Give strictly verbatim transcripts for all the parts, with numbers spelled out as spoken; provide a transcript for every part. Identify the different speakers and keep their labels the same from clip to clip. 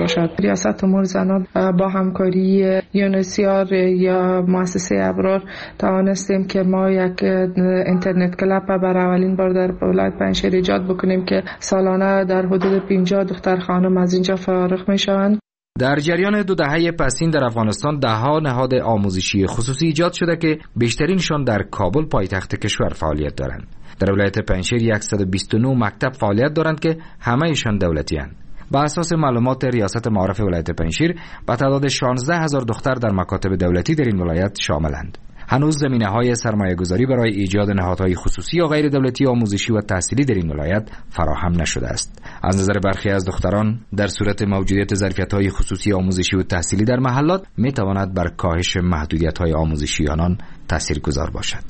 Speaker 1: باشد. ریاست امور زنان با همکاری یونسیار یا مؤسسه ابرار توانستیم که ما یک اینترنت کلاب برای اولین بار در ولایت پنجشیر ایجاد بکنیم که سالانه در حدود پنجاه دختر خانم از اینجا فارغ میشوند.
Speaker 2: در جریان دو دهه پسین در افغانستان ده‌ها نهاد آموزشی خصوصی ایجاد شده که بیشترینشان در کابل پایتخت کشور فعالیت دارند. در ولایت پنجشیر صد و بیست و نه مکتب فعالیت دارند که همه‌شان دولتی اند. با اساس معلومات ریاست معارف ولایت پنجشیر به تعداد شانزده هزار دختر در مکاتب دولتی در این ولایت شاملند. هنوز زمینه‌های سرمایه‌گذاری برای ایجاد نهادهای خصوصی یا غیر دولتی آموزشی و تحصیلی در این ولایت فراهم نشده است. از نظر برخی از دختران در صورت موجودیت ظرفیت‌های خصوصی آموزشی و تحصیلی در محلات می‌تواند بر کاهش محدودیت‌های آموزشی آنان تاثیرگذار باشد.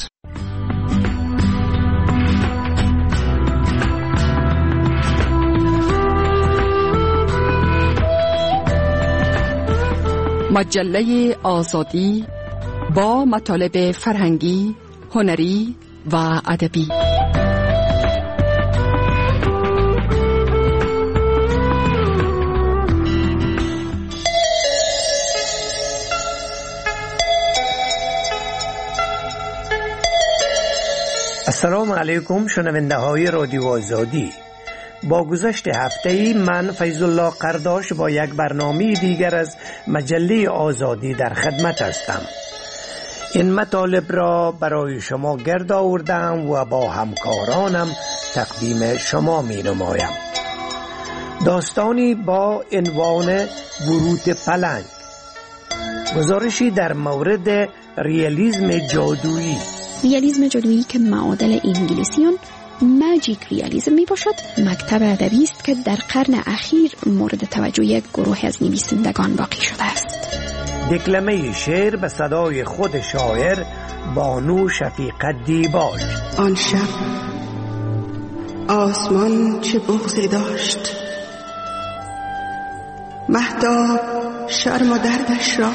Speaker 3: مجله آزادی با مطالب فرهنگی، هنری و ادبی.
Speaker 4: السلام علیکم شنونده های رادیو آزادی. با گذشت هفته‌ای من فیض الله قرداش با یک برنامه دیگر از مجله آزادی در خدمت هستم. این مطالب را برای شما گرد آوردم و با همکارانم تقدیم شما می نمایم. داستانی با عنوان بروت پلنگ، گزارشی در مورد ریالیسم جادویی.
Speaker 5: ریالیسم جادویی که معادل انگلیسیون ماجیک ریالیسم می باشد، مکتب ادبی است که در قرن اخیر مورد توجه یک گروه از نویسندگان باقی شده است.
Speaker 4: دکلمه شعر به صدای خود شاعر بانو شفیقه دیباج.
Speaker 6: آن شب آسمان چه بغضی داشت، مهتاب شرم و دردش را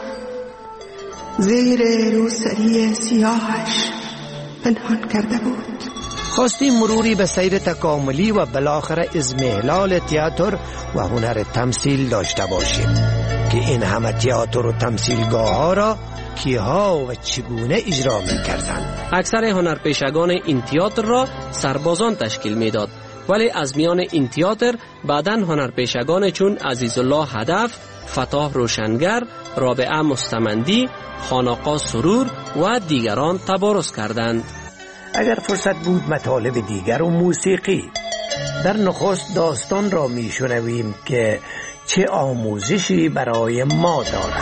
Speaker 6: زیر روسری سیاهش پنهان کرده بود.
Speaker 4: خواستیم مروری به سیر تکاملی و بالاخره اضمحلال تئاتر و هنر تمثیل داشته باشیم که این همه تئاتر و تمثیلگاه ها را کیها و چگونه اجرا می کردن.
Speaker 7: اکثر هنرپیشگان این تئاتر را سربازان تشکیل می داد، ولی از میان این تئاتر بعداً هنرپیشگان چون عزیزالله هدف، فتاح روشنگر، رابعه مستمندی، خانقا سرور و دیگران تبارز کردند.
Speaker 4: اگر فرصت بود مطالب دیگر و موسیقی. در نخست داستان را می شنویم که چه آموزشی برای ما دارد.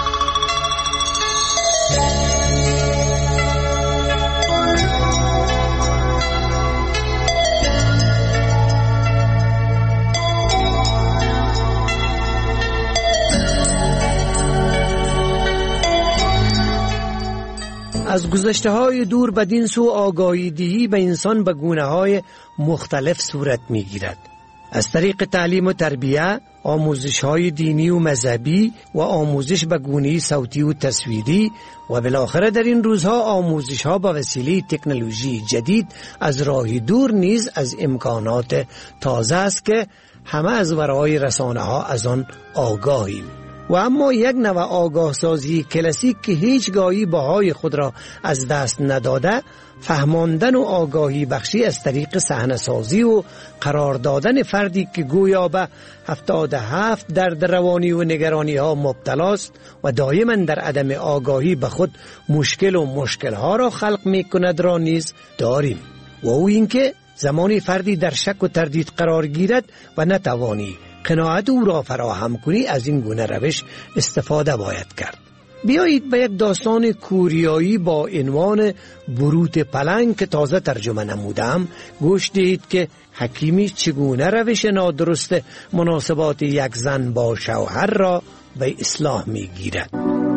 Speaker 4: از گذشته های دور بدین سو آگاهی دهی به انسان به گونه های مختلف صورت می گیرد. از طریق تعلیم و تربیه، آموزش های دینی و مذهبی و آموزش به گونه صوتی و تصویری و بالاخره در این روزها آموزش ها به وسیله تکنولوژی جدید از راه دور نیز از امکانات تازه است که همه از ورای رسانه ها از آن آگاهیم. و اما یک نوع آگاه سازی کلاسیک که هیچ گاهی بهای خود را از دست نداده، فهماندن و آگاهی بخشی از طریق صحنه سازی و قرار دادن فردی که گویا به هفتاد و هفت درد روانی و نگرانی ها مبتلاست و دائما در عدم آگاهی به خود مشکل و مشکل ها را خلق می کند را نیز داریم. و او اینکه زمانی فردی در شک و تردید قرار گیرد و نتوانی قناعت او را فراهم کنی، از این گونه روش استفاده باید کرد. بیایید به یک داستان کوریایی با عنوان بروت پلنگ که تازه ترجمه نمودم گوش دهید که حکیمی چگونه روش نادرست مناسبات یک زن با شوهر را به اصلاح می گیرد.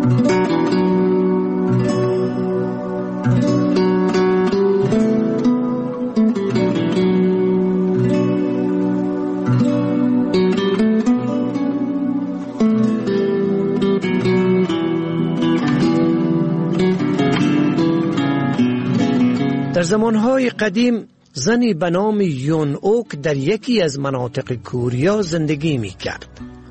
Speaker 4: در زمانهای قدیم زنی به نام یون اوک در یکی از مناطق کوریا زندگی می کرد.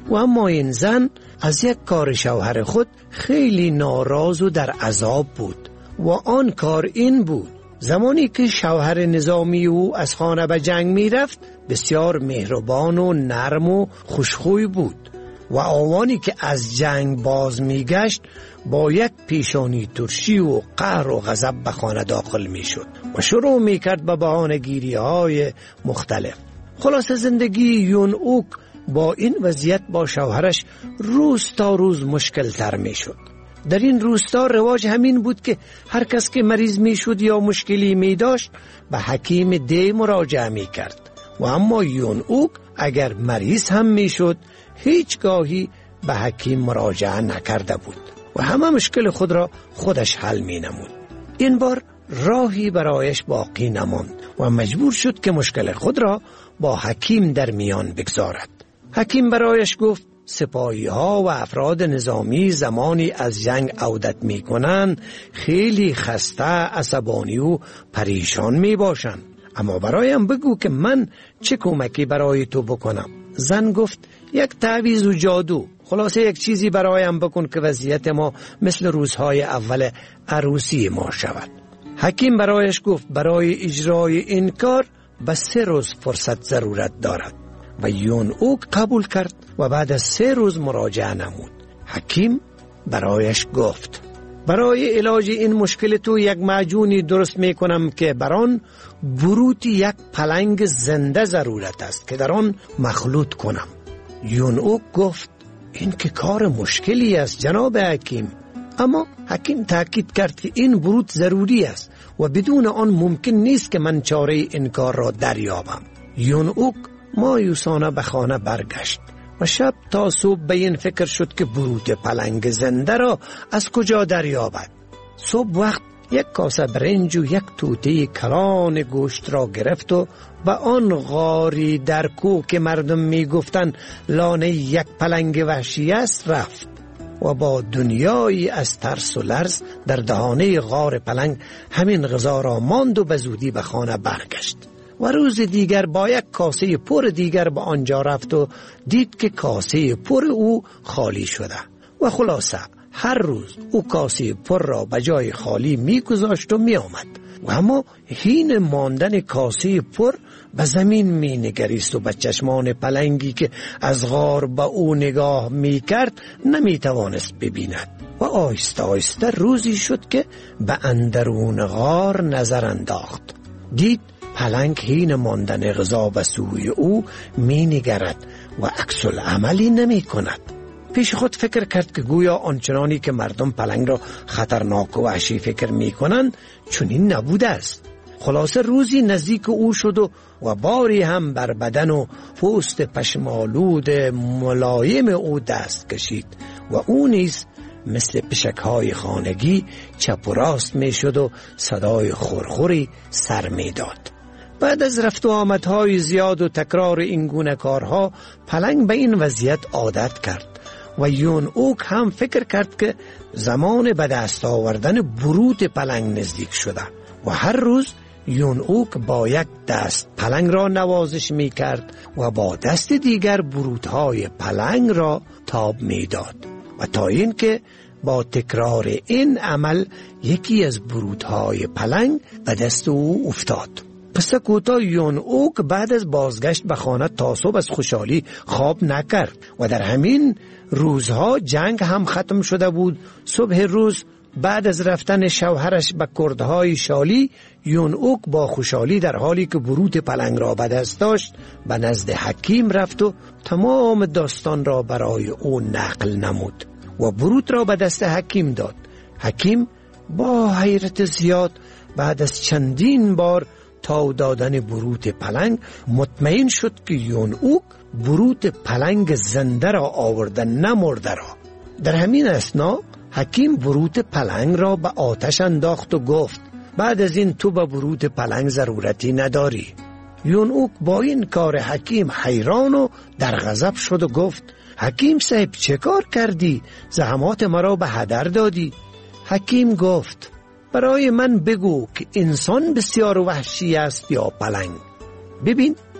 Speaker 4: و اما این زن از یک کار شوهر خود خیلی ناراض و در عذاب بود و آن کار این بود: زمانی که شوهر نظامی او از خانه به جنگ می رفت بسیار مهربان و نرم و خوشخوی بود و آوانی که از جنگ باز می گشت با یک پیشانی ترشی و قهر و غضب به خانه داخل می شد و شروع می کرد به بهانه‌گیری های مختلف. خلاص زندگی یون اوک با این وضعیت با شوهرش روز تا روز مشکل تر می شد. در این روستا رواج همین بود که هر کس که مریض می شد یا مشکلی می داشت به حکیم دی مراجعه می کرد و اما یون اوک اگر مریض هم می شد هیچگاهی به حکیم مراجعه نکرده بود و همه مشکل خود را خودش حل می نمود. این بار راهی برایش باقی نماند و مجبور شد که مشکل خود را با حکیم در میان بگذارد. حکیم برایش گفت: سپاهی ها و افراد نظامی زمانی از جنگ عودت می کنند خیلی خسته، عصبانی و پریشان می باشند، اما برایم بگو که من چه کمکی برای تو بکنم. زن گفت: یک تعویض و جادو، خلاصه یک چیزی برایم بکن که وضعیت ما مثل روزهای اول عروسی ما شود. حکیم برایش گفت: برای اجرای این کار به سه روز فرصت ضرورت دارد و یون اوک قبول کرد و بعد از سه روز مراجعه نمود. حکیم برایش گفت: برای علاج این مشکل تو یک معجونی درست می کنم که بران بروت یک پلنگ زنده ضرورت است که در آن مخلوط کنم. یون اوک گفت: این که کار مشکلی است جناب حکیم. اما حکیم تاکید کرد که این بروت ضروری است و بدون آن ممکن نیست که من چاره این کار را دریابم. یون اوک مایوسانه به خانه برگشت و شب تا صبح به این فکر شد که بروت پلنگ زنده را از کجا دریابد. صبح وقت یک کاسه برنج و یک توته کلان گوشت را گرفت و به آن غاری در کوه که مردم می گفتن لانه یک پلنگ وحشی است رفت و با دنیایی از ترس و لرز در دهانه غار پلنگ همین غذا را ماند و به زودی به خانه برگشت و روز دیگر با یک کاسه پر دیگر به آنجا رفت و دید که کاسه پر او خالی شده و خلاصه هر روز او کاسه پر را به جای خالی می گذاشت و می آمد و اما حین ماندن کاسه پر به زمین می نگریست و به چشمان پلنگی که از غار به او نگاه می کرد نمی توانست ببیند و آهسته آهسته روزی شد که به اندرون غار نظر انداخت. دید پلنگ حین ماندن غذا به سوی او می نگرد و عکس العملی نمی کند. پیش خود فکر کرد که گویا آنچنانی که مردم پلنگ را خطرناک و وحشی فکر می کنند چنین نبوده است. خلاصه روزی نزدیک او شد و, و باری هم بر بدن و پوست پشمالود ملایم او دست کشید و او نیز مثل پشکهای خانگی چپ و راست می شد و صدای خورخوری سر می داد. بعد از رفت و آمدهای زیاد و تکرار این گونه کارها پلنگ به این وضعیت عادت کرد و یون اوک هم فکر کرد که زمان به دست آوردن بروت پلنگ نزدیک شده و هر روز یون اوک با یک دست پلنگ را نوازش می کرد و با دست دیگر بروتهای پلنگ را تاب می داد و تا این که با تکرار این عمل یکی از بروتهای پلنگ به دست او افتاد. پس کوتاه یون اوک بعد از بازگشت به خانه تا صبح از خوشحالی خواب نکرد و در همین روزها جنگ هم ختم شده بود. صبح روز بعد از رفتن شوهرش به کردهای شالی یون اوک با خوشحالی در حالی که بروت پلنگ را به دست داشت به نزد حکیم رفت و تمام داستان را برای او نقل نمود و بروت را به دست حکیم داد. حکیم با حیرت زیاد بعد از چندین بار تا دادن بروت پلنگ مطمئن شد که یون اوک بروت پلنگ زنده را آورده نه مرده را. در همین اثنا حکیم بروت پلنگ را به آتش انداخت و گفت: بعد از این تو به بروت پلنگ ضرورتی نداری. یون اوک با این کار حکیم حیران و در غضب شد و گفت: حکیم صاحب چه کار کردی؟ زحمات مرا به هدر دادی. حکیم گفت: برای من بگو که انسان بسیار وحشی است یا پلنگ. ببین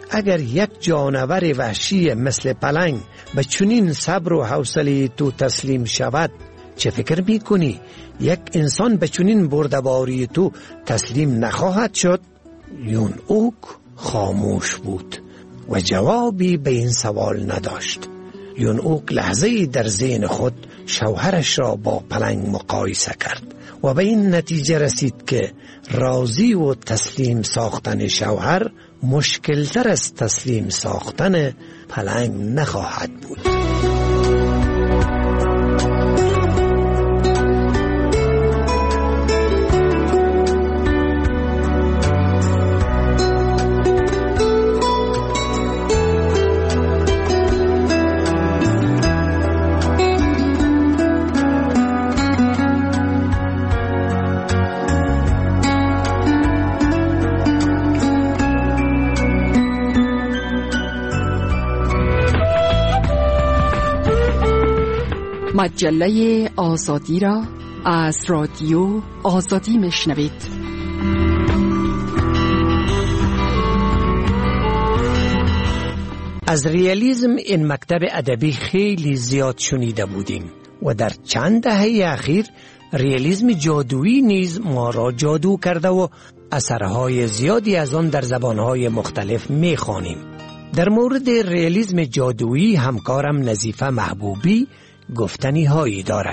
Speaker 4: اگر یک جانور وحشی مثل پلنگ به چنین صبر و حوصله تو تسلیم شود، چه فکر میکنی یک انسان به چنین بردباری تو تسلیم نخواهد شد؟ یون اوک خاموش بود و جوابی به این سوال نداشت. یون اوک لحظه‌ای در ذهن خود شوهرش را با پلنگ مقایسه کرد و به این نتیجه رسید که راضی و تسلیم ساختن شوهر مشکلتر از تسلیم ساختن پلنگ نخواهد بود.
Speaker 3: مجله آزادی را از رادیو آزادی میشنوید.
Speaker 4: از ریالیسم این مکتب ادبی خیلی زیاد شنیده بودیم و در چند دهه اخیر ریالیسم جادویی نیز ما را جادو کرده و اثرهای زیادی از آن در زبانهای مختلف میخوانیم. در مورد ریالیسم جادویی همکارم نظیفه محبوبی گفتنی هایی دارد.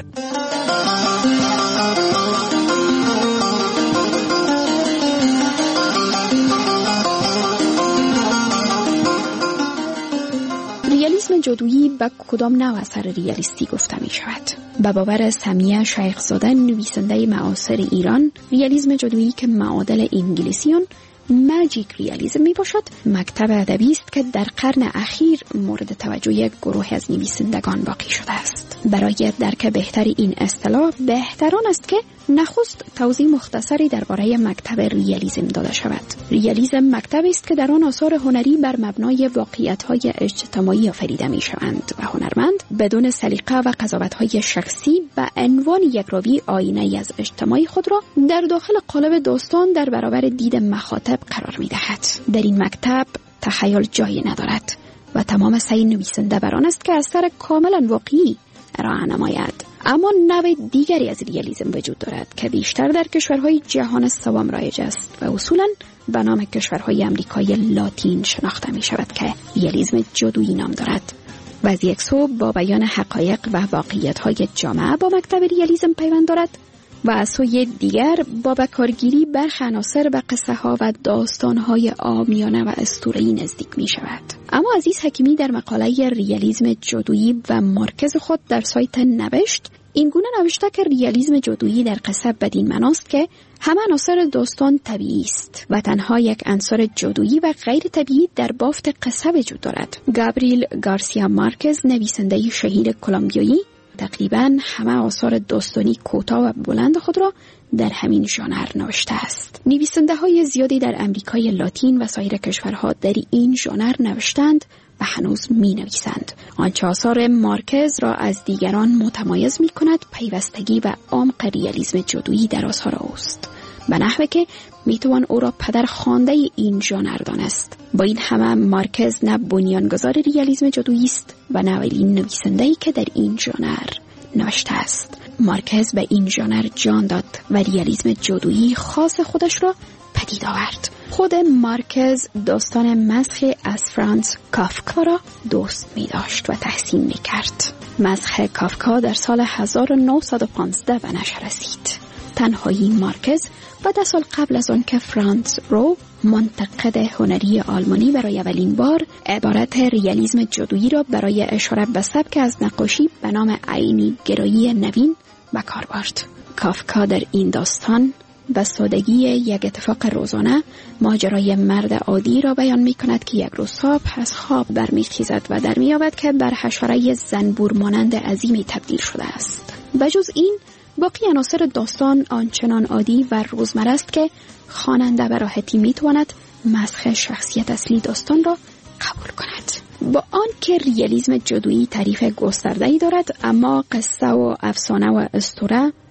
Speaker 5: ریالیسم جادویی به کدام نوع اثر ریالیستی گفته می شود؟ به باور سمیه شیخزاده نویسنده معاصر ایران، ریالیسم جادویی که معادل انگلیسیون ماجیک ریالیسم می باشد، مکتب ادبی است که در قرن اخیر مورد توجه یک گروه از نویسندگان باقی شده است. برای درک بهتر این اصطلاح بهتران است که نخست توضیح مختصری درباره مکتب ریالیسم داده شود. ریالیسم مکتبی است که در آن آثار هنری بر مبنای واقعیت‌های اجتماعی آفریده می‌شوند و هنرمند بدون سلیقه و قضاوت‌های شخصی به عنوان یک راوی آینه‌ای از اجتماع خود را در داخل قالب داستان در برابر دید مخاطب قرار می‌دهد. در این مکتب تخیل جایی ندارد و تمام سعی نویسنده بر آن است که اثر کاملا واقعی ارائه نماید. اما نوع دیگری از ریالیسم وجود دارد که بیشتر در کشورهای جهان سوم رایج است و اصولاً به نام کشورهای امریکای لاتین شناخته می شود که ریالیسم جادویی نام دارد و از یک سو با بیان حقایق و واقعیت‌های جامعه با مکتب ریالیسم پیوند دارد و از سوی دیگر با بکارگیری برخی عناصر به قصه ها و داستان های عامیانه و اسطوره‌ای نزدیک می شود. اما عزیز حکیمی در مقاله ریالیسم جادویی و مارکز خود در سایت نوشت این گونه نوشته که ریالیسم جادویی در قصه بدین معناست که همه عناصر داستان طبیعی است و تنها یک عنصر جادویی و غیر طبیعی در بافت قصه وجود دارد. گابریل گارسیا مارکز، نویسنده شهیر کلمبیایی، تقریباً همه آثار داستانی کوتاه و بلند خود را در همین ژانر نوشته است. نویسنده های زیادی در امریکای لاتین و سایر کشورها در این ژانر نوشتند و هنوز می نویسند. آنچه آثار مارکز را از دیگران متمایز می کند پیوستگی و عمق ریالیسم جادویی در آثار اوست، به نحوی که می توان او را پدر خوانده این ژانر دانست. با این همه مارکز نه بنیانگذار ریالیسم جادویی است و نه اولین نویسنده‌ای که در این ژانر نوشته است. مارکز به این ژانر جان داد و ریالیسم جادویی خاص خودش را پدید آورد. خود مارکز داستان مسخ از فرانس کافکا را دوست می داشت و تحسین می کرد. مسخ کافکا در سال هزار و نهصد و پانزده به نشر رسید. تنهایی مارکز و ده سال قبل از آن که فرانس رو، منتقد هنری آلمانی، برای اولین بار عبارت ریالیسم جادویی را برای اشاره به سبک از نقاشی به نام عینی گرایی نوین به کار برد. کافکا در این داستان به سادگی یک اتفاق روزانه ماجرای مرد عادی را بیان می کند که یک روز صبح از خواب برمیخیزد و در می‌یابد که بر حشره زنبور مانند عظیمی تبدیل شده است. بجز این باقی عناصر داستان آنچنان عادی و روزمره است که خواننده به راحتی میتواند مسخ شخصیت اصلی داستان را قبول کند. با آنکه ریالیسم جادویی تعریف گسترده‌ای دارد، اما قصه و افسانه و اسطوره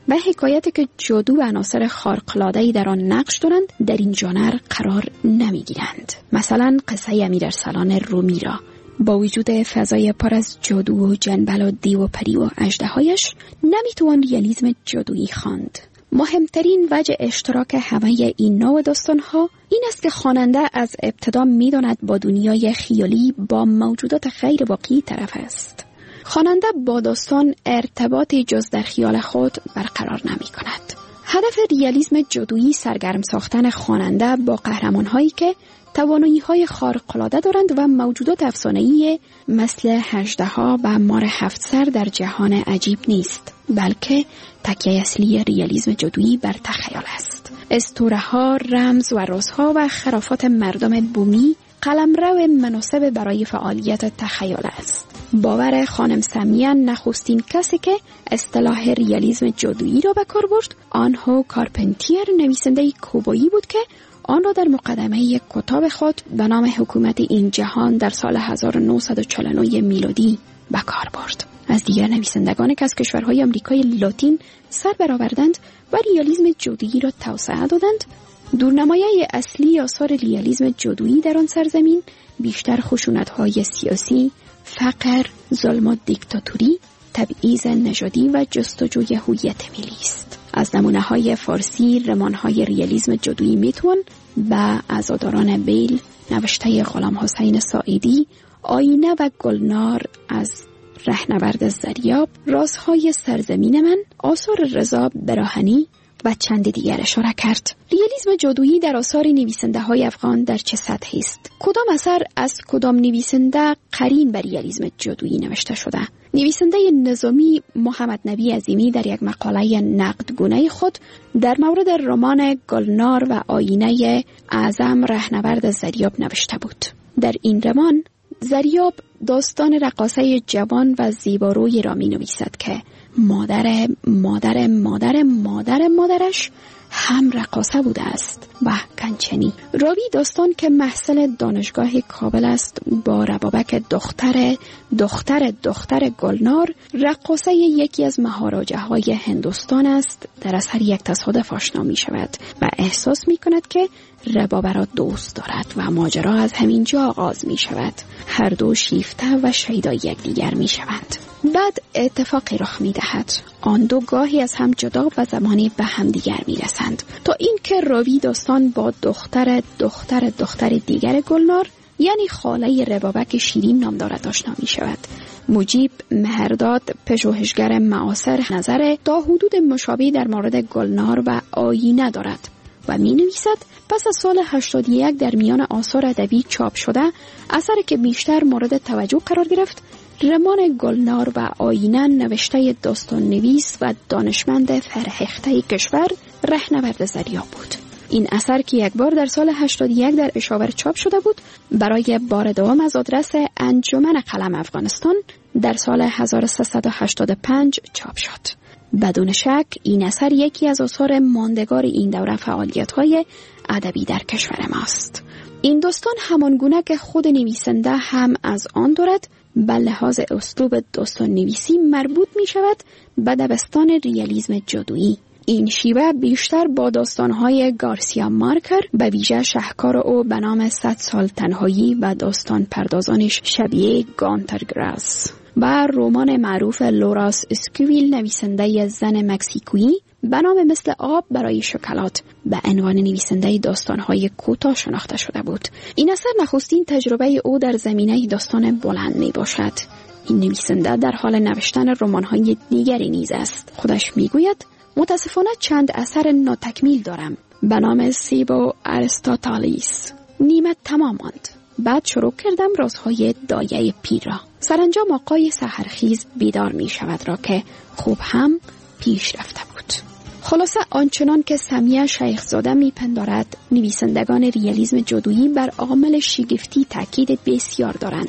Speaker 5: و حکایتی که جادو و عناصر خارق‌العاده‌ای در آن نقش دارند در این ژانر قرار نمی‌گیرند. مثلا قصه امیرارسلان رومی را با وجود فضای پر از جادو و جنبل و دیو و پری و اژدهایش نمیتوان ریالیسم جادویی خواند. مهمترین وجه اشتراک همه این نوع داستان‌ها این است که خواننده از ابتدا می‌داند با دنیای خیالی با موجودات غیر واقعی طرف است. خواننده با داستان ارتباطی جز در خیال خود برقرار نمی‌کند. هدف ریالیسم جادویی سرگرم ساختن خواننده با قهرمان‌هایی که توانایی‌های خارق‌العاده دارند و موجودات افسانه‌ای مثل اژدها و مار هفت سر در جهان عجیب نیست، بلکه تکیه اصلی ریالیسم جادویی بر تخیل است. اسطوره‌ها، رمز و رازها و خرافات مردم بومی قلمرو مناسب برای فعالیت تخیل است. باور خانم سمیه نخستین کسی که اصطلاح ریالیسم جادویی را به کار برد، آنهو کارپنتیر، نویسنده کوبایی بود که آن را در مقدمه کتاب خود به نام حکومت این جهان در سال هزار و نهصد و چهل و نه میلادی به کار برد. از دیگر نویسندگان که از کشورهای آمریکای لاتین سر برآوردند و ریالیسم جادویی را توسعه دادند، دورنمایه اصلی آثار ریالیسم جادویی در آن سرزمین بیشتر خشونت‌های سیاسی، فقر، ظلم و دیکتاتوری، تبعیض نژادی و جستجوی هویت ملی است. از نمونه‌های فارسی رمان‌های ریالیسم جادویی میتوان به عزاداران بیل، نوشته غلام حسین ساعدی، آینه و گلنار از رهنورد زریاب، رازهای سرزمین من، آثار رضا براهنی و چند دیگر اشاره کرد. ریالیسم جادویی در آثار نویسنده های افغان در چه سطحی است؟ کدام اثر از کدام نویسنده قرین بر ریالیسم جادویی نوشته شده؟ نویسنده نظامی محمد نبی عظیمی در یک مقاله نقدگونه خود در مورد رمان گلنار و آینه اعظم رهنورد زریاب نوشته بود. در این رمان زریاب داستان رقاصه جوان و زیبارویی را می نویسد که مادر مادر مادر مادر مادرش هم رقاصه بوده است و کنچنی. راوی داستان که محصل دانشگاه کابل است با ربابک دختر دختر دختر گلنار، رقاصه یکی از مهاراجه های هندوستان است، در اثر یک تصادف آشنا می شود و احساس می کند که ربابه را دوست دارد و ماجرا از همین جا آغاز می شود. هر دو شیفته و شیدا یکدیگر می شوند. بعد اتفاقی رخ می دهد. آن دو گاهی از هم جدا و زمانی به هم دیگر می رسند تا اینکه راوی داستان با دختر دختر دختر دیگر گلنار یعنی خاله ربابک شیرین نام دارد آشنا می شود. مجیب مهرداد پژوهشگر معاصر نظر تا حدود مشابهی در مورد گلنار و آینه دارد و می نویسد پس از سال هشتاد و یک در میان آثار ادبی چاپ شده اثری که بیشتر مورد توجه قرار گرفت رمان گلنار و آینه نوشته داستان نویس و دانشمند فرهیخته کشور رهنورد زریاب بود. این اثر که یک بار در سال هشتاد و یک در اشاور چاپ شده بود برای بار دوم از آدرس انجمن قلم افغانستان در سال هزار و سیصد و هشتاد و پنج چاپ شد. بدون شک این اثر یکی از آثار ماندگار این دوره فعالیت‌های ادبی در کشور ماست. این داستان همانگونه که خود نویسنده هم از آن دارد به لحاظ اسلوب داستان نویسی مربوط می شود به دبستان ریالیسم جادویی. این شیوه بیشتر با داستان‌های گارسیا مارکر به ویژه شهکار او به نام صد سال تنهایی و داستان پردازانش شبیه گانتر گراس و رمان معروف لوراس اسکویل نویسنده زن مکزیکویی به نام مثل آب برای شکلات به عنوان نویسنده داستان‌های کوتاه شناخته شده بود. این اثر نخستین تجربه او در زمینه داستان بلند می باشد. این نویسنده در حال نوشتن رمان‌های دیگری نیز است. خودش میگوید متاسفانه چند اثر ناتکمیل دارم به نام سیبو ارستاتالیس. نیمه تمام ماند. بعد شروع کردم رازهای دایه پیر را. سرانجام آقای سحرخیز بیدار می شود را که خوب هم پیش رفته بود. خلاصه آنچنان که سمیه شیخزاده می پندارد نویسندگان ریالیسم جادویی بر عامل شگفتی تاکید بسیار دارند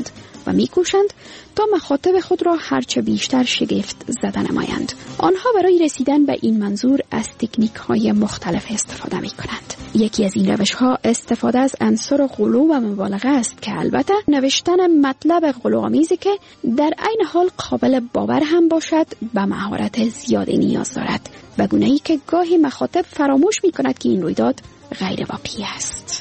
Speaker 5: و می‌کوشند تا مخاطب خود را هرچه بیشتر شگفت زده نمایند. آنها برای رسیدن به این منظور از تکنیک‌های مختلف استفاده می‌کنند. یکی از این روش‌ها استفاده از عنصر غلو و مبالغه است که البته نوشتن مطلب غلوآمیزی که در عین حال قابل باور هم باشد به مهارت زیادی نیاز دارد، به گونه‌ای که گاهی مخاطب فراموش می‌کند که این رویداد غیر واقعی است.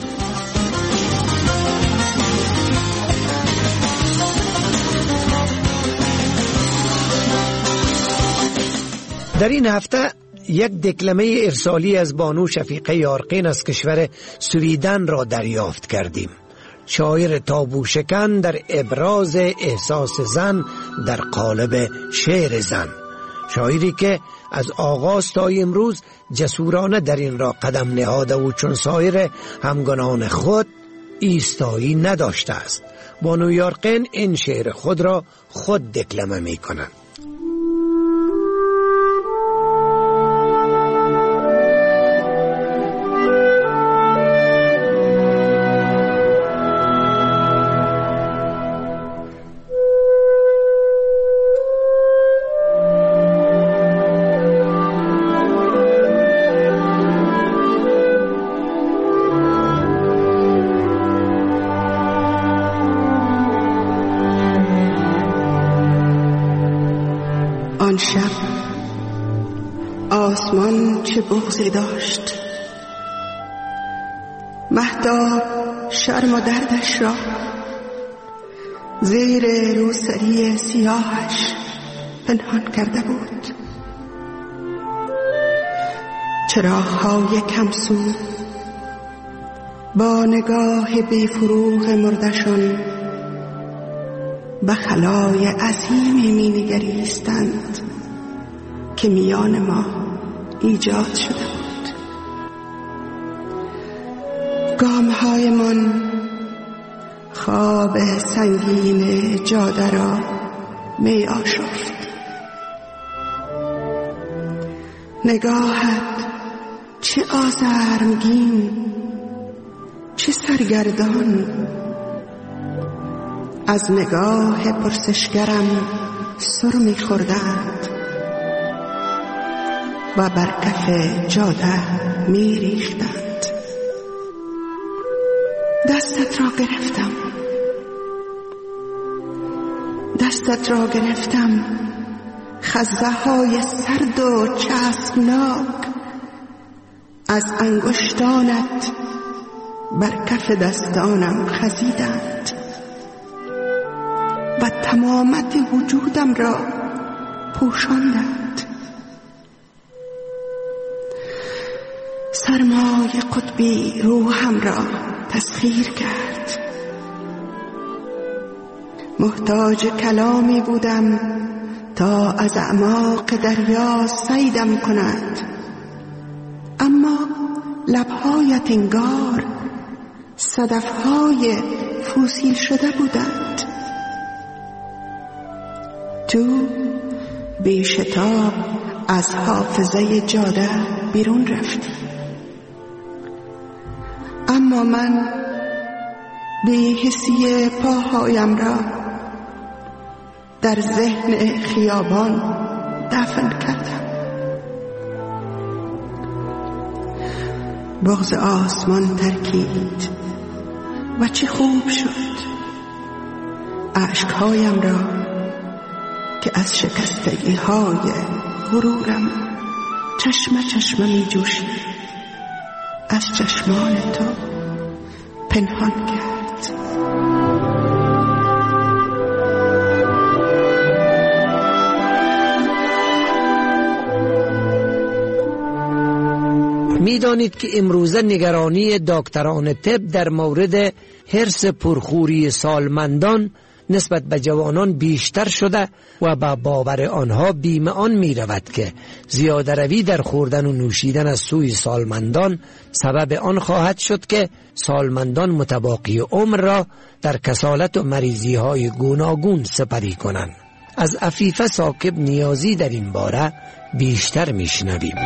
Speaker 4: در این هفته یک دکلمه ارسالی از بانو شفیقه یارقین از کشور سویدن را دریافت کردیم. شاعر تابوشکن در ابراز احساس زن در قالب شعر زن، شاعری که از آغاز تا امروز جسورانه در این را قدم نهاده و چون سایر همگنان خود ایستایی نداشته است. بانو یارقین این شعر خود را خود دکلمه می کنند.
Speaker 6: آن شب آسمان چه بغضی داشت، مهتاب شرم و دردش را زیر روسری سیاهش پنهان کرده بود. چراغ‌های کمسو با نگاه بی‌فروغ مردشان به خلای عظیمی می نگریستند که میان ما ایجاد شده بود. گام‌های من خواب سنگین جاده را می آشفت. نگاهت چه آزرمگین، چه سرگردان، از نگاه پرسشگرم سر می خوردند و بر کف جاده می ریختند. دستت را گرفتم، دستت را گرفتم، خزه های سرد و چسبناک از انگشتانت بر کف دستانم خزیدند و تمامت وجودم را پوشاندند. سرمای قطبی روحم را تسخیر کرد. محتاج کلامی بودم تا از اعماق دریا صیدم کند، اما لبهایت انگار صدفهای فوسیل شده بودند. تو بیشتاب از حافظه جاده بیرون رفتی، اما من بی‌حسی پاهایم را در ذهن خیابان دفن کردم. بغض آسمان ترکید و چه خوب شد. اشکهایم را که از شکستگی های غرورم چشم چشم می جوشید از چشمان تو پنهان کرد.
Speaker 4: می دانید که امروزه نگرانی دکتران طب در مورد حرص پرخوری سالمندان نسبت به جوانان بیشتر شده و با باور آنها بیم آن می رود که زیاده روی در خوردن و نوشیدن از سوی سالمندان سبب آن خواهد شد که سالمندان متباقی عمر را در کسالت و مریضی های گوناگون سپری کنند. از عفیفه ثاقب نیازی در این باره بیشتر می شنویم.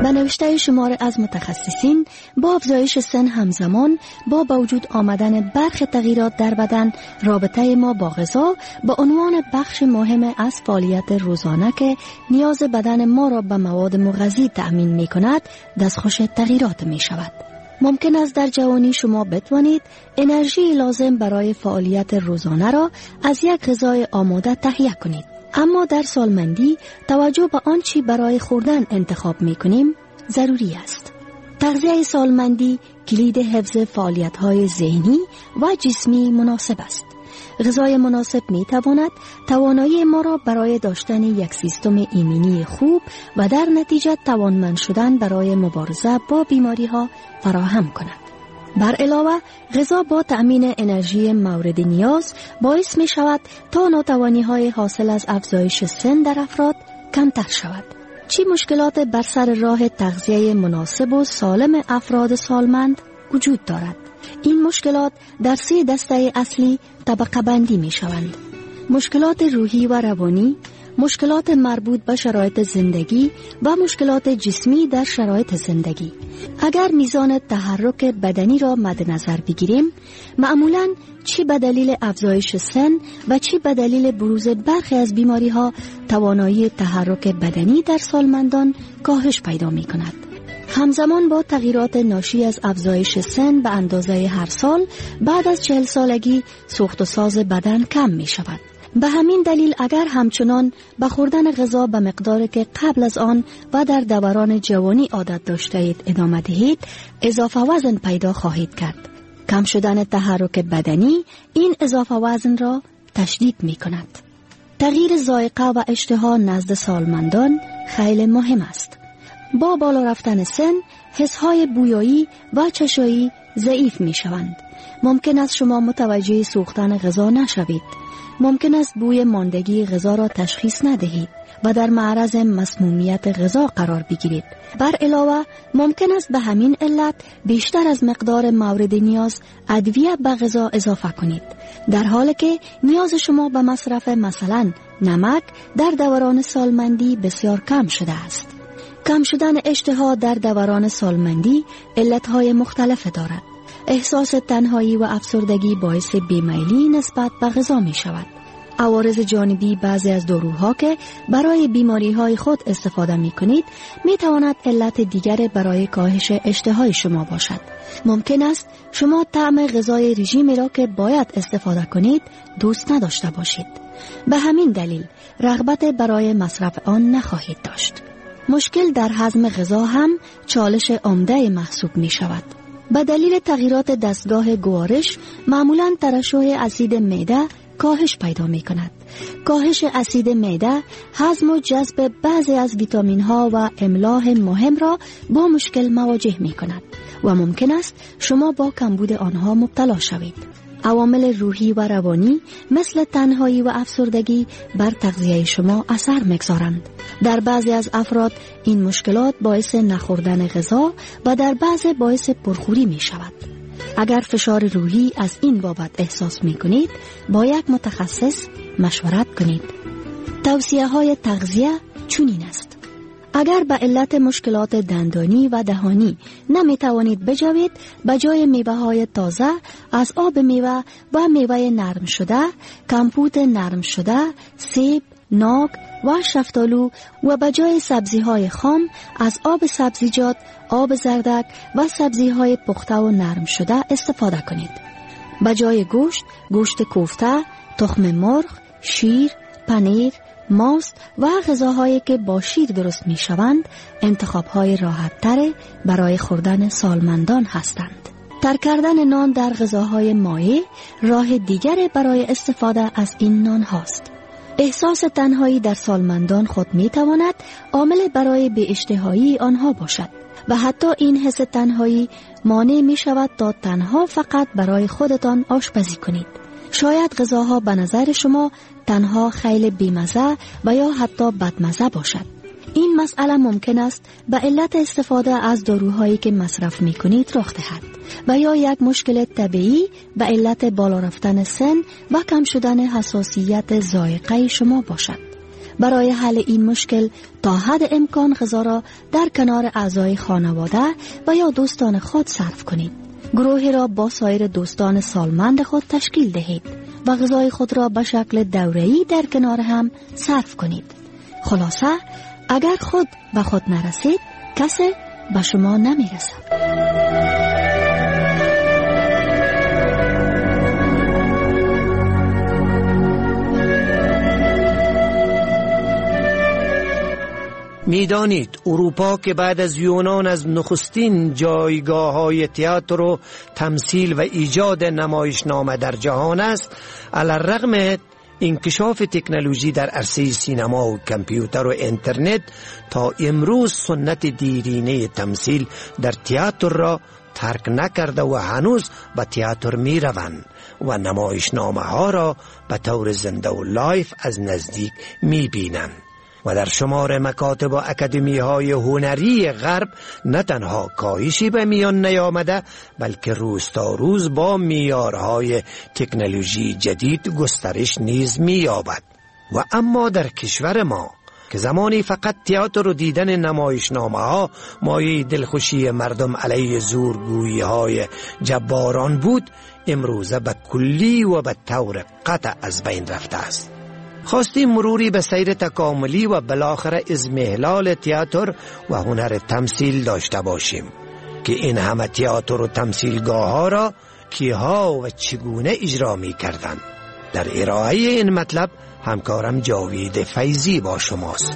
Speaker 8: به نوشته شمار از متخصصین با افزایش سن همزمان با به وجود آمدن برخی تغییرات در بدن، رابطه ما با غذا به عنوان بخش مهم از فعالیت روزانه که نیاز بدن ما را به مواد مغذی تأمین می کند دستخوش تغییرات می شود. ممکن است در جوانی شما بتوانید انرژی لازم برای فعالیت روزانه را از یک غذای آماده تهیه کنید. اما در سالمندی توجه به آنچه برای خوردن انتخاب می کنیم ضروری است. تغذیه سالمندی کلید حفظ فعالیت‌های ذهنی و جسمی مناسب است. غذای مناسب می تواند توانایی ما را برای داشتن یک سیستم ایمنی خوب و در نتیجه توانمند شدن برای مبارزه با بیماری‌ها فراهم کند. بر علاوه غذا با تأمین انرژی مورد نیاز باعث می شود تا ناتوانی‌های حاصل از افزایش سن در افراد کمتر شود. چی مشکلات بر سر راه تغذیه مناسب و سالم افراد سالمند وجود دارد؟ این مشکلات در سه دسته اصلی طبقه بندی می شوند. مشکلات روحی و روانی، مشکلات مربوط به شرایط زندگی و مشکلات جسمی در شرایط زندگی. اگر میزان تحرک بدنی را مد نظر بگیریم، معمولاً چی به دلیل افزایش سن و چی به دلیل بروز برخی از بیماری ها توانایی تحرک بدنی در سالمندان کاهش پیدا می کند. همزمان با تغییرات ناشی از افزایش سن به اندازه هر سال بعد از چهل سالگی سوخت و ساز بدن کم می شود. به همین دلیل اگر همچنان به خوردن غذا به مقداری که قبل از آن و در دوران جوانی عادت داشته اید ادامه دهید، اضافه وزن پیدا خواهید کرد. کم شدن تحرک بدنی این اضافه وزن را تشدید می کند. تغییر ذائقه و اشتها نزد سالمندان خیلی مهم است. با بالا رفتن سن، حسهای بویایی و چشایی ضعیف می شوند. ممکن است شما متوجه سوختن غذا نشوید. ممکن است بوی ماندگی غذا را تشخیص ندهید و در معرض مسمومیت غذا قرار بگیرید. بر علاوه ممکن است به همین علت بیشتر از مقدار مورد نیاز ادویه به غذا اضافه کنید، در حالی که نیاز شما به مصرف مثلا نمک در دوران سالمندی بسیار کم شده است. کم شدن اشتها در دوران سالمندی علتهای مختلف دارد. احساس تنهایی و افسردگی باعث بیمیلی نسبت به غذا می شود. عوارض جانبی بعضی از داروها که برای بیماری های خود استفاده می کنید می تواند علت دیگر برای کاهش اشتهای شما باشد. ممکن است شما طعم غذای رژیمی را که باید استفاده کنید دوست نداشته باشید. به همین دلیل رغبت برای مصرف آن نخواهید داشت. مشکل در هضم غذا هم چالش عمده محسوب می شود. به دلیل تغییرات دستگاه گوارش معمولاً ترشح اسید معده کاهش پیدا می کند. کاهش اسید معده هضم و جذب بعضی از ویتامین ها و املاح مهم را با مشکل مواجه می کند و ممکن است شما با کمبود آنها مبتلا شوید. عوامل روحی و روانی مثل تنهایی و افسردگی بر تغذیه شما اثر می‌گذارند. در بعضی از افراد این مشکلات باعث نخوردن غذا و در بعضی باعث پرخوری می شود. اگر فشار روحی از این بابت احساس می کنید، با یک متخصص مشورت کنید. توصیه های تغذیه چنین است: اگر به علت مشکلات دندانی و دهانی نمی توانید بجوید، به جای میوه های تازه از آب میوه و میوه نرم شده، کمپوت نرم شده، سیب، ناک و شفتالو و به جای سبزی های خام از آب سبزیجات، آب زردک و سبزی های پخته و نرم شده استفاده کنید. به جای گوشت، گوشت کوفته، تخم مرغ، شیر، پنیر، ماست و غذاهایی که با شیر درست می شوند انتخاب‌های راحت‌تر برای خوردن سالمندان هستند. ترک کردن نان در غذاهای مایع راه دیگر برای استفاده از این نان هاست. احساس تنهایی در سالمندان خود می تواند عامل برای بی اشتهایی آنها باشد و حتی این حس تنهایی مانع می شود تا تنها فقط برای خودتان آشپزی کنید. شاید غذاها به نظر شما تنها خیلی بیمزه و یا حتی بدمزه باشد. این مسئله ممکن است به علت استفاده از داروهایی که مصرف می کنید رخ دهد و یا یک مشکل طبیعی به علت بالا رفتن سن و کم شدن حساسیت ذائقه شما باشد. برای حل این مشکل تا حد امکان غذا را در کنار اعضای خانواده و یا دوستان خود صرف کنید. گروهی را با سایر دوستان سالمند خود تشکیل دهید و غذای خود را به شکل دوره‌ای در کنار هم صرف کنید. خلاصه اگر خود به خود نرسید، کسی به شما نمیرسد.
Speaker 4: میدانید اروپا که بعد از یونان از نخستین جایگاه های تئاتر و تمثیل و ایجاد نمایشنامه در جهان است، علی‌الرغم انکشاف تکنولوژی در عرصه سینما و کامپیوتر و اینترنت تا امروز سنت دیرینه تمثیل در تئاتر را ترک نکرده و هنوز به تئاتر می روند و نمایشنامه ها را به طور زنده و لایف از نزدیک می بینند. و در شمار مکاتب و اکادمی های هنری غرب نه تنها کاهشی به میان نیامده، بلکه روز تا روز با معیارهای تکنولوژی جدید گسترش نیز می‌یابد. و اما در کشور ما که زمانی فقط تئاتر و دیدن نمایشنامه ها مایه دلخوشی مردم علیه زورگویی های جباران بود، امروزه به کلی و به طور قطع از بین رفته است. خواستیم مروری به سیر تکاملی و بالاخره اضمحلال تئاتر و هنر تمثیل داشته باشیم که این همه تئاتر و تمثیلگاه ها را کیها و چگونه اجرا می کردن. در ارائه این مطلب همکارم جاوید فیضی با شماست.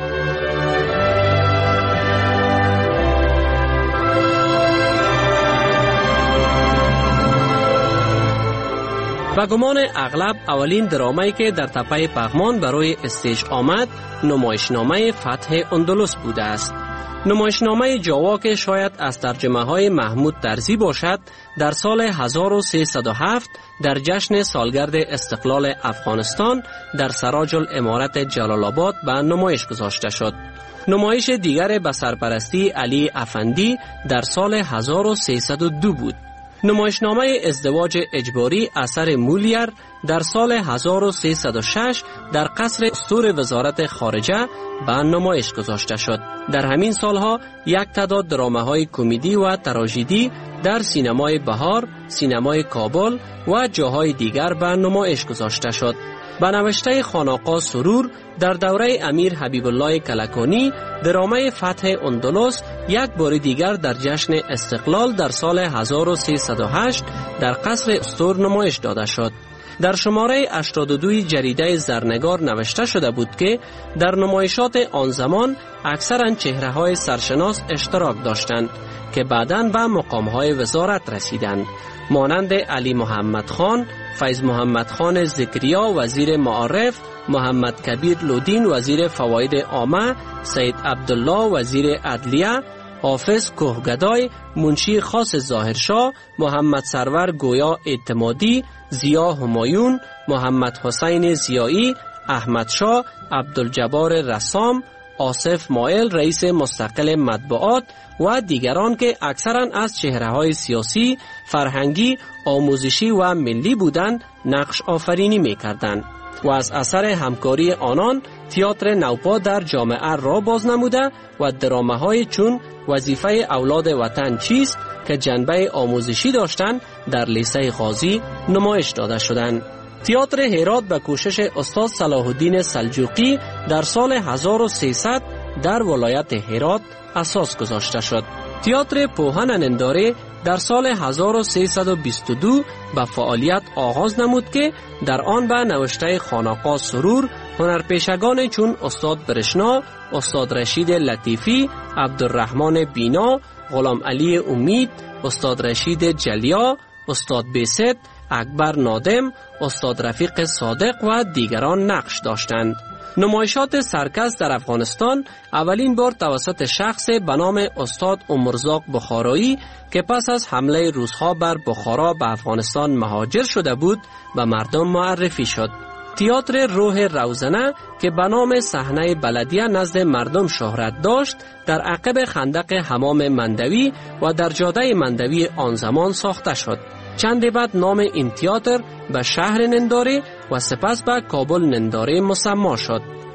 Speaker 7: و گمان اغلب اولین درامایی که در تپه پغمان برای استیج آمد نمایشنامه فتح اندلس بوده است. نمایشنامه جاوا که شاید از ترجمه های محمود طرزی باشد، در سال هزار و سیصد و هفت در جشن سالگرد استقلال افغانستان در سراج الامارت جلال آباد به نمایش گذاشته شد. نمایش دیگر به سرپرستی علی افندی در سال هزار و سیصد و دو بود. نمایشنامه ازدواج اجباری اثر مولیر در سال هزار و سیصد و شش در قصر استور وزارت خارجه به نمایش گذاشته شد. در همین سالها یک تعداد درامه‌های کمدی و تراژدی در سینمای بهار، سینمای کابل و جاهای دیگر به نمایش گذاشته شد. به نوشته خانقاه سرور در دوره امیر حبیب الله کلکانی، درامه فتح اندلس یک بار دیگر در جشن استقلال در سال هزار و سیصد و هشت در قصر استور نمایش داده شد. در شماره هشتاد و دو جریده زرنگار نوشته شده بود که در نمایشات آن زمان اکثرا چهره‌های سرشناس اشتراک داشتند که بعداً به مقام‌های وزارت رسیدند، مانند علی محمد خان، فیض محمد خان ذکریا وزیر معارف، محمد کبیر لودین وزیر فواید عامه، سید عبدالله وزیر عدلیه، حافظ کوهگدای، منشی خاص ظاهرشاه، محمد سرور گویا اعتمادی، ضیا همایون، محمد حسین ضیایی، احمد شاه، عبدالجبار رسام، آصف مائل رئیس مستقل مطبوعات و دیگران که اکثرا از چهره‌های سیاسی، فرهنگی، آموزشی و ملی بودند نقش آفرینی می‌کردند و از اثر همکاری آنان تئاتر نوپا در جامعه را باز نموده و درامه‌های چون وظیفه اولاد وطن چیست که جنبه آموزشی داشتند در لیسه غازی نمایش داده شدند. تئاتر هرات به کوشش استاد صلاح الدین سلجوقی در سال هزار و سیصد در ولایت هرات اساس گذاشته شد. تئاتر پوهن ننداره در سال هزار و سیصد و بیست و دو به فعالیت آغاز نمود که در آن به نوشته خانقاه سرور هنرپیشگان چون استاد برشنا، استاد رشید لطیفی، عبدالرحمن بینا، غلام علی امید، استاد رشید جلیا، استاد بیست، اکبر نادم، استاد رفیق صادق و دیگران نقش داشتند. نمایشات سرکس در افغانستان اولین بار توسط شخص به نام استاد عمرزاق بخارایی که پس از حمله روس‌ها بر بخارا به افغانستان مهاجر شده بود به مردم معرفی شد. تئاتر روح روزنه که به نام صحنه بلدیه نزد مردم شهرت داشت در عقب خندق حمام مندوی و در جاده مندوی آن زمان ساخته شد. چند بعد نام این تئاتر به شهر ننداره و سپس به کابل ننداره مسما شد.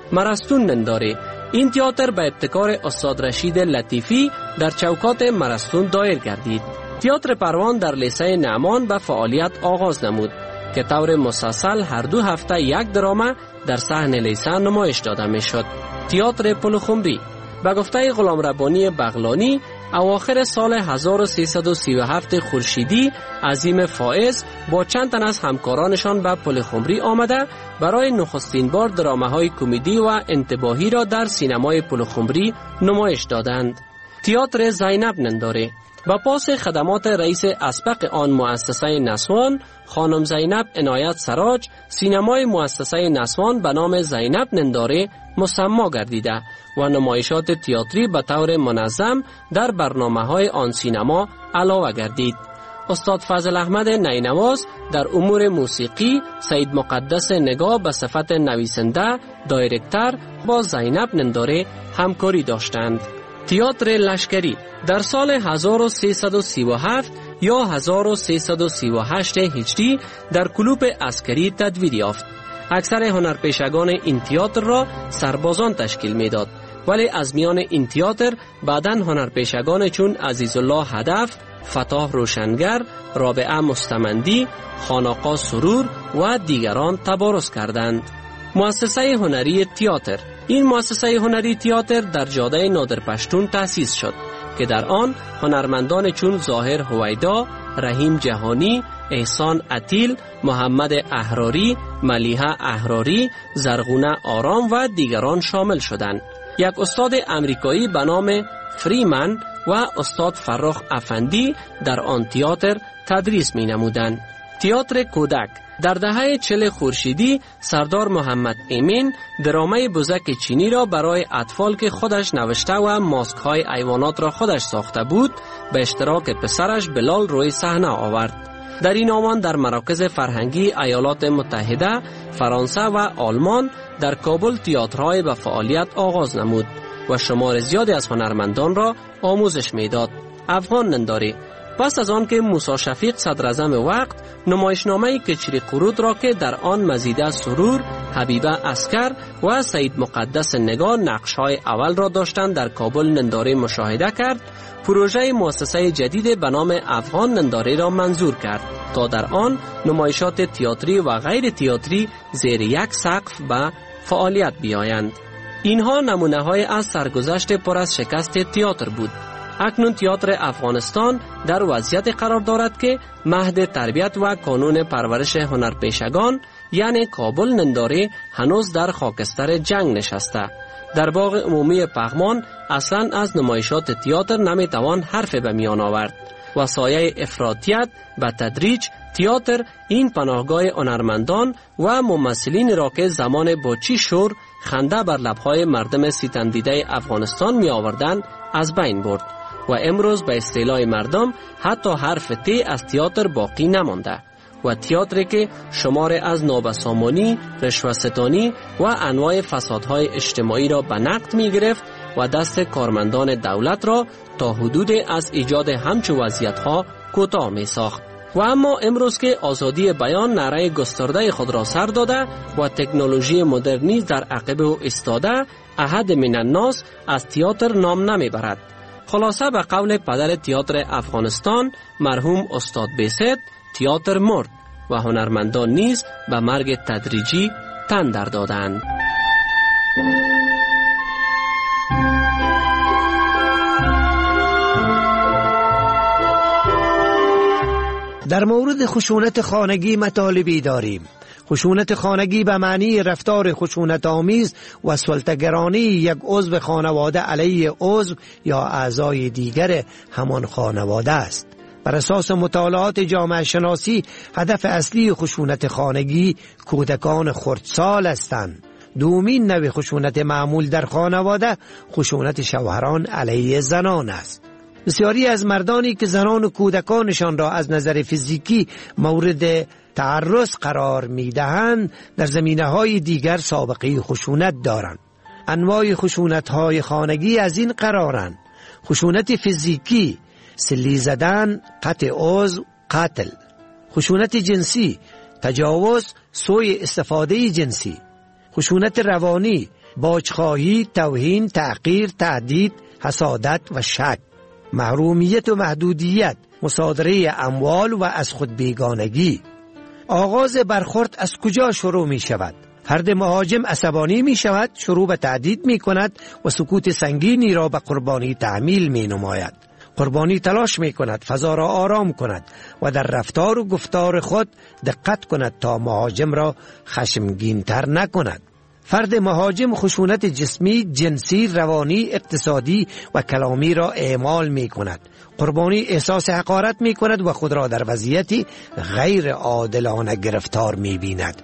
Speaker 7: مرستون ننداره. این تئاتر به ابتکار استاد رشید لطیفی در چوکات مرستون دایر گردید. تئاتر پروان در لیسه نعمان به فعالیت آغاز نمود که طور مسلسل هر دو هفته یک درامه در صحن لیسه نمایش داده می شد. تئاتر پلخمری به گفته غلام ربانی بغلانی اواخر سال هزار و سیصد و سی و هفت خورشیدی عظیم فائز با چند تن از همکارانشان به پلخمری آمده برای نخستین بار درامه های کمدی و انتباهی را در سینمای پلخمری نمایش دادند. تئاتر زینب ننداره با پاس خدمات رئیس اسبق آن مؤسسه نسوان خانم زینب عنایت سراج، سینمای مؤسسه نسوان به نام زینب ننداره مسما گردیده و نمایشات تئاتری به طور منظم در برنامه‌های آن سینما علاوه گردید. استاد فضل احمد نینواز در امور موسیقی، سید مقدس نگاه به صفت نویسنده، دایرکتر با زینب ننداره همکاری داشتند. تئاتر لشکری در سال هزار و سیصد و سی و هفت یا هزار و سیصد و سی و هشت هجری در کلوپ عسکری تدوین یافت. اکثر هنرپیشگان این تئاتر را سربازان تشکیل میداد، ولی از میان این تئاتر بعداً هنرپیشگان چون عزیزالله هدف، فتاح روشنگر، رابعه مستمندی، خانقا سرور و دیگران تبارز کردند. مؤسسه هنری تئاتر این مؤسسه هنری تئاتر در جاده نادرپشتون تأسیس شد که در آن هنرمندان چون ظاهر هویدا، رحیم جهانی، احسان عتیل، محمد احراری، ملیحه احراری، زرغونه آرام و دیگران شامل شدند. یک استاد امریکایی به نام فریمن و استاد فرخ افندی در آن تئاتر تدریس می نمودند. تئاتر کودک در دهه چهل خورشیدی سردار محمد امین درامه بزک چینی را برای اطفال که خودش نوشته و ماسک های حیوانات را خودش ساخته بود به اشتراک پسرش بلال روی صحنه آورد. در این آمان در مراکز فرهنگی ایالات متحده، فرانسه و آلمان در کابل تئاترهای به فعالیت آغاز نمود و شمار زیادی از هنرمندان را آموزش میداد. افغان ننداری پس از آن که موسی شفیق صدراعظم وقت نمایشنامه کچری قرود را که در آن مزیده سرور، حبیبه عسکر و سید مقدس نگاه نقش‌های اول را داشتند در کابل ننداره مشاهده کرد، پروژه مؤسسه جدید به نام افغان ننداره را منظور کرد تا در آن نمایشات تئاتری و غیر تئاتری زیر یک سقف به فعالیت بیایند. اینها نمونه‌های از سرگذشت پر از شکست تئاتر بود. اکنون تئاتر افغانستان در وضعیت قرار دارد که مهد تربیت و کانون پرورش هنرپیشگان یعنی کابل ننداره هنوز در خاکستر جنگ نشسته. در باغ عمومی پغمان اصلا از نمایشات تئاتر نمیتوان حرف به میان آورد و سایه افراطیت به تدریج تئاتر این پناهگاه هنرمندان و ممثلین را که زمان با چی شور خنده بر لبهای مردم ستمدیده افغانستان می آوردند از بین برد و امروز به اصطلاح مردم حتی حرف تی از تئاتر باقی نمانده و تئاتری که شمار از نابسامانی، رشوه‌ستانی و انواع فسادهای اجتماعی را به نقد می گرفت و دست کارمندان دولت را تا حدود از ایجاد همچو وضعیت‌ها کوتاه می ساخت. و اما امروز که آزادی بیان نعره گسترده خود را سر داده و تکنولوژی مدرنی در عقب او ایستاده، احد من الناس از تئاتر نام نمی برد. خلاصه به قول پدر تئاتر افغانستان مرحوم استاد بیست، تئاتر مرد و هنرمندان نیز به مرگ تدریجی تن در دادند.
Speaker 4: در مورد خشونت خانگی مطالبی داریم. خشونت خانگی به معنی رفتار خشونت آمیز و سلطه‌گرانی یک عضو خانواده علیه عضو یا اعضای دیگر همان خانواده است. بر اساس مطالعات جامعه شناسی هدف اصلی خشونت خانگی کودکان خردسال هستند. دومین نوع خشونت معمول در خانواده خشونت شوهران علیه زنان است. بسیاری از مردانی که زنان و کودکانشان را از نظر فیزیکی مورد تعرض قرار می‌دهند در زمینه‌های دیگر سابقه خشونت دارند. انواع خشونت‌های خانگی از این قرارند: خشونت فیزیکی، سلی زدن، قطع عضو، قتل. خشونت جنسی، تجاوز، سوء استفاده جنسی. خشونت روانی، باجخواهی، توهین، تحقیر، تهدید، حسادت و شک، محرومیت و محدودیت، مصادره اموال و از خود بیگانگی. آغاز برخورد از کجا شروع می شود؟ فرد مهاجم عصبانی می شود، شروع به تهدید می کند و سکوت سنگینی را به قربانی تحمیل می نماید. قربانی تلاش می کند فضا را آرام کند و در رفتار و گفتار خود دقت کند تا مهاجم را خشمگین تر نکند. فرد مهاجم خشونت جسمی، جنسی، روانی، اقتصادی و کلامی را اعمال می کند. قربانی احساس حقارت می کند و خود را در وضعیتی غیر عادلانه گرفتار می بیند.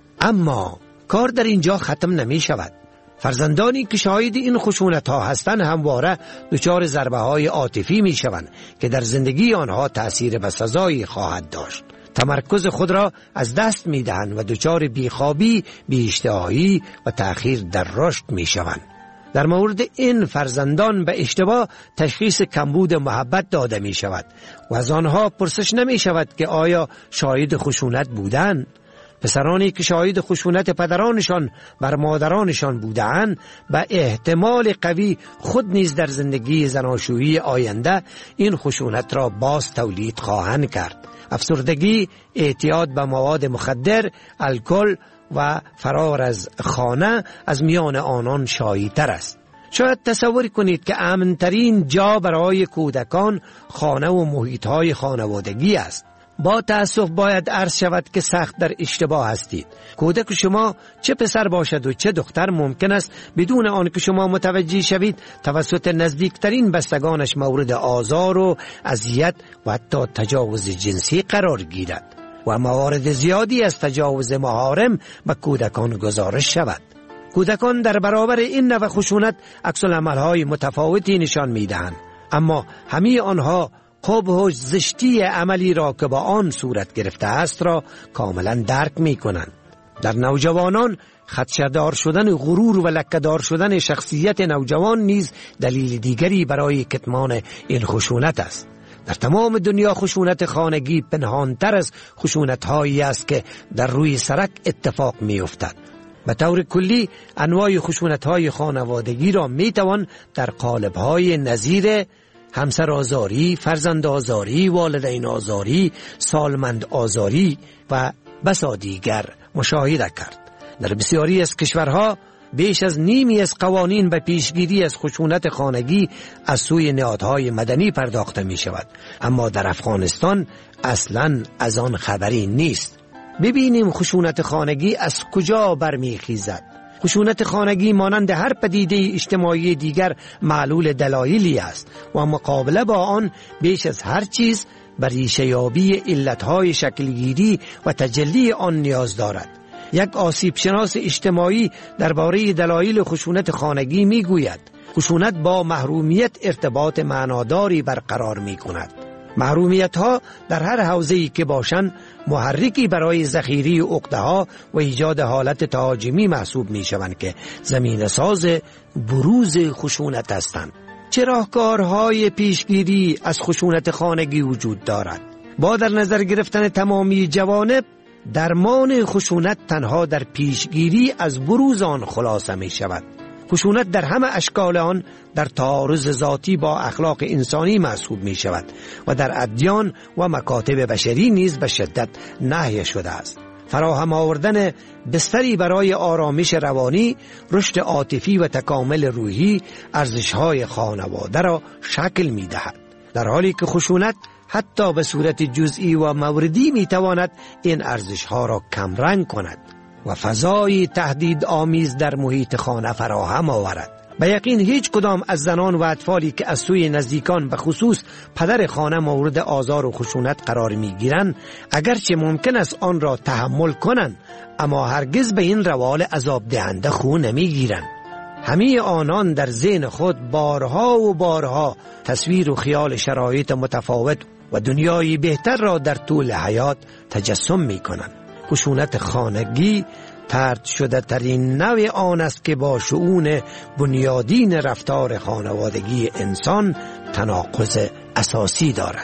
Speaker 4: اما کار در اینجا ختم نمی شود. فرزندانی که شاهد این خشونت ها هستند همواره دچار ضربه های عاطفی می شوند که در زندگی آنها تأثیر بسزایی خواهد داشت. تمرکز خود را از دست می دهند و دچار بیخوابی، بی‌اشتهایی و تأخیر در رشد می شوند. در مورد این فرزندان به اشتباه تشخیص کمبود محبت داده می شود و از آنها پرسش نمی شود که آیا شاهد خشونت بودند. پسرانی که شاهد خشونت پدرانشان بر مادرانشان بودند به احتمال قوی خود نیز در زندگی زناشویی آینده این خشونت را باز تولید خواهند کرد. افسردگی، اعتیاد به مواد مخدر، الکل و فرار از خانه از میان آنان شایع‌تر است. شاید تصور کنید که امن‌ترین جا برای کودکان خانه و محیط‌های خانوادگی است. با تأسف باید عرض شود که سخت در اشتباه هستید. کودک شما چه پسر باشد و چه دختر ممکن است بدون آن که شما متوجه شوید توسط نزدیکترین بستگانش مورد آزار و اذیت و حتی تجاوز جنسی قرار گیرد و موارد زیادی از تجاوز محارم به کودکان گزارش شود. کودکان در برابر این نوع خشونت عکس‌العمل‌های متفاوتی نشان می‌دهند، اما همه آنها قبح و زشتی عملی را که با آن صورت گرفته است را کاملا درک می کنند. در نوجوانان خدشه‌دار شدن غرور و لکه‌دار شدن شخصیت نوجوان نیز دلیل دیگری برای کتمان این خشونت است. در تمام دنیا خشونت خانگی پنهانتر از خشونت‌هایی است که در روی سرک اتفاق می‌افتد. به طور کلی انواع خشونت‌های خانوادگی را می‌توان در قالب‌های نظیر همسر آزاری، فرزند آزاری، والدین آزاری، سالمند آزاری و بسا دیگر مشاهده کرد. در بسیاری از کشورها بیش از نیمی از قوانین به پیشگیری از خشونت خانگی از سوی نهادهای مدنی پرداخته می شود، اما در افغانستان اصلاً از آن خبری نیست. ببینیم خشونت خانگی از کجا برمیخیزد. خشونت خانگی مانند هر پدیده اجتماعی دیگر معلول دلایلی است و مقابله با آن بیش از هر چیز بر ریشه‌یابی علتهای شکلگیری و تجلی آن نیاز دارد. یک آسیب شناس اجتماعی درباره دلایل خشونت خانگی می گوید خشونت با محرومیت ارتباط معناداری برقرار می کند. محرومیت ها در هر حوزه‌ای که باشند محرکی برای ذخیره عقده‌ها و ایجاد حالت تهاجمی محسوب می شوند که زمینه ساز بروز خشونت هستند. چه راهکارهای پیشگیری از خشونت خانگی وجود دارد؟ با در نظر گرفتن تمامی جوانب درمان خشونت تنها در پیشگیری از بروز آن خلاصه می شود. خشونت در همه اشکال آن در تعارض ذاتی با اخلاق انسانی محسوب می شود و در ادیان و مکاتب بشری نیز به شدت نهی شده است. فراهم آوردن بستری برای آرامش روانی، رشد عاطفی و تکامل روحی ارزش‌های خانواده را شکل می دهد، در حالی که خشونت حتی به صورت جزئی و موردی می تواند این ارزش‌ها را کمرنگ کند و فضای تهدید آمیز در محیط خانه فراهم آورد. به یقین هیچ کدام از زنان و اطفالی که از سوی نزدیکان به خصوص پدر خانه مورد آزار و خشونت قرار می گیرند اگرچه ممکن است آن را تحمل کنند، اما هرگز به این روال عذاب دهنده خو نمی گیرند. همه آنان در ذهن خود بارها و بارها تصویر و خیال شرایط متفاوت و دنیای بهتر را در طول حیات تجسم می کنند. خشونت خانگی طرد شده ترین نوع آن است که با شؤون بنیادین رفتار خانوادگی انسان تناقض اساسی دارد.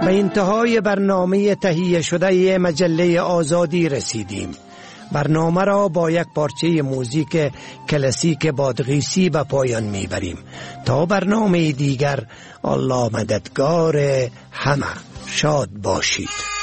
Speaker 4: به انتهای برنامه تهیه شده مجله آزادی رسیدیم. برنامه را با یک پارچه موزیک کلاسیک بادغیسی به پایان میبریم. تا برنامه دیگر، الله مددگار همه. شاد باشید.